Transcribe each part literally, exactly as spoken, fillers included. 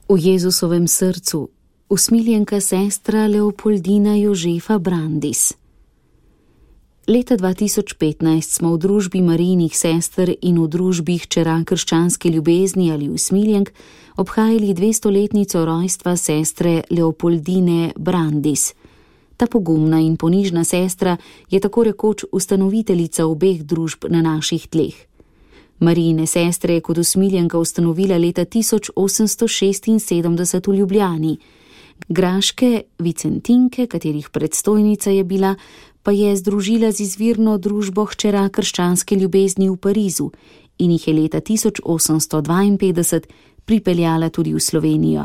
V Jezusovem srcu, usmiljenka sestra Leopoldina Jožefa Brandis. Leta dva tisoč petnajst smo v družbi Marijinih sester in v družbi hčera krščanske ljubezni ali usmiljenk obhajali dvestoletnico rojstva sestre Leopoldine Brandis. Ta pogumna in ponižna sestra je tako rekoč ustanoviteljica obeh družb na naših tleh. Marijine sestre je kot usmiljenka ustanovila leta tisoč osemsto šestinsedemdeset v Ljubljani. Graške Vicentinke, katerih predstojnica je bila, pa je združila z izvirno družbo hčera krščanske ljubezni v Parizu in jih je leta tisoč osemsto dvainpetdeset pripeljala tudi v Slovenijo.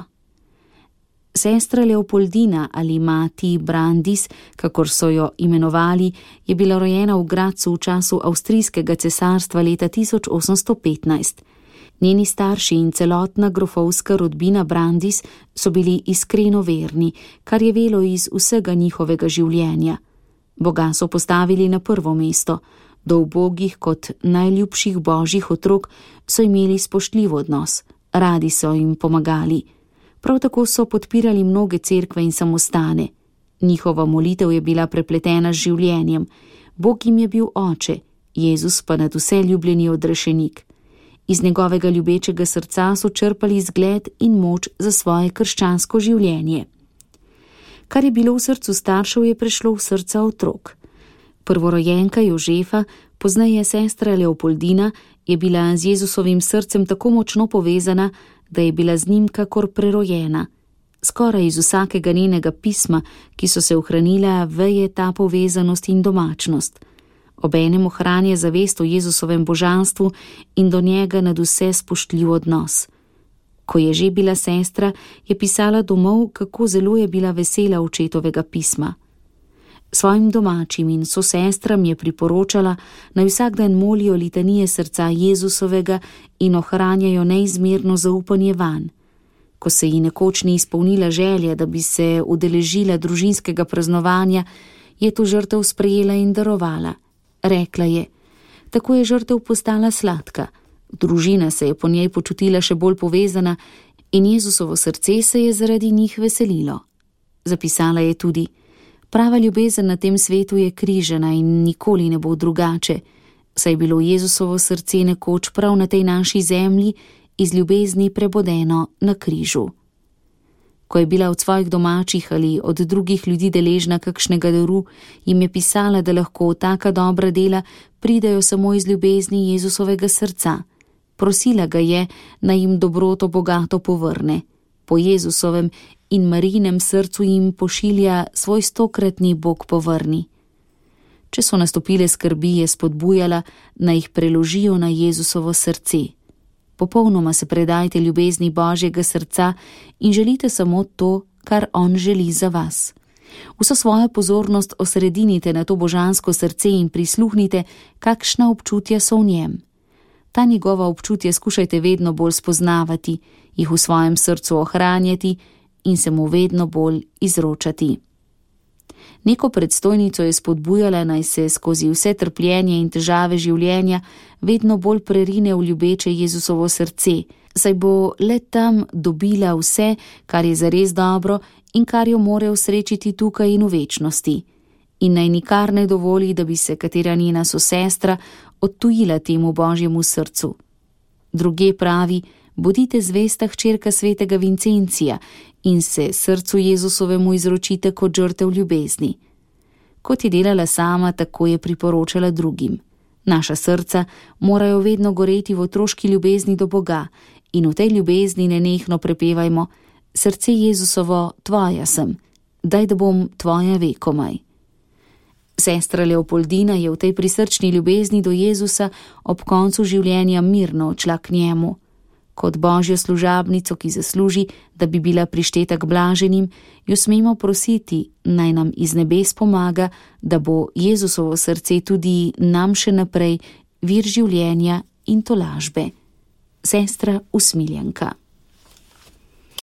Sestra Leopoldina ali mati Brandis, kakor so jo imenovali, je bila rojena v Gradcu v času avstrijskega cesarstva leta tisoč osemsto petnajst. Njeni starši in celotna grofovska rodbina Brandis so bili iskreno verni, kar je velo iz vsega njihovega življenja. Boga so postavili na prvo mesto, do ubogih kot najljubših božjih otrok so imeli spoštljiv odnos, radi so jim pomagali. Prav tako so podpirali mnoge cerkve in samostane. Njihova molitev je bila prepletena z življenjem. Bog jim je bil oče, Jezus pa nad vse ljubljeni odrešenik. Iz njegovega ljubečega srca so črpali zgled in moč za svoje krščansko življenje. Kar je bilo v srcu staršev, je prešlo v srca otrok. Prvorojenka Jožefa, pozneje sestra Leopoldina, je bila z Jezusovim srcem tako močno povezana, da je bila z njim kakor prerojena. Skoraj iz vsakega njenega pisma, ki so se ohranila, veje ta povezanost in domačnost. Obenem ohranja zavest o Jezusovem božanstvu in do njega nad vse spoštljiv odnos. Ko je že bila sestra, je pisala domov, kako zelo je bila vesela očetovega pisma. Svojim domačim in sosestram je priporočala, naj vsak dan molijo litanije srca Jezusovega in ohranjajo neizmerno zaupanje vanj. Ko se ji nekoč ni izpolnila želja, da bi se udeležila družinskega praznovanja, je to žrtev sprejela in darovala. Rekla je, tako je žrtev postala sladka. Družina se je po njej počutila še bolj povezana in Jezusovo srce se je zaradi njih veselilo. Zapisala je tudi, prava ljubezen na tem svetu je križana in nikoli ne bo drugače, saj je bilo Jezusovo srce nekoč prav na tej naši zemlji iz ljubezni prebodeno na križu. Ko je bila od svojih domačih ali od drugih ljudi deležna kakšnega daru, jim je pisala, da lahko taka dobra dela pridejo samo iz ljubezni Jezusovega srca. Prosila ga je, naj jim dobroto bogato povrne. Po Jezusovem in Marijinem srcu jim pošilja svoj stokratni Bog povrni. Če so nastopile skrbi, je spodbujala, naj jih preložijo na Jezusovo srce. Popolnoma se predajte ljubezni Božjega srca in želite samo to, kar on želi za vas. Vso svojo pozornost osredinite na to božansko srce in prisluhnite, kakšna občutja so v njem. Ta njegova občutja skušajte vedno bolj spoznavati, jih v svojem srcu ohranjati in se mu vedno bolj izročati. Neko predstojnico je spodbujala, naj se skozi vse trpljenje in težave življenja vedno bolj prerine v ljubeče Jezusovo srce, saj bo le tam dobila vse, kar je zares dobro in kar jo more usrečiti tukaj in v večnosti. In naj nikar ne dovoli, da bi se katera njena sosestra odtujila temu Božjemu srcu. Druge pravi, bodite zvesta hčerka svetega Vincencija in se srcu Jezusovemu izročite kot žrtev ljubezni. Kot je delala sama, tako je priporočala drugim. Naša srca morajo vedno goreti v otroški ljubezni do Boga in v tej ljubezni nenehno prepevajmo: srce Jezusovo, tvoja sem, daj da bom tvoja vekomaj. Sestra Leopoldina je v tej prisrčni ljubezni do Jezusa ob koncu življenja mirno odšla k njemu. Kot Božjo služabnico, ki zasluži, da bi bila prišteta k blaženim, jo smemo prositi, naj nam iz nebes pomaga, da bo Jezusovo srce tudi nam še naprej vir življenja in tolažbe. Sestra usmiljenka.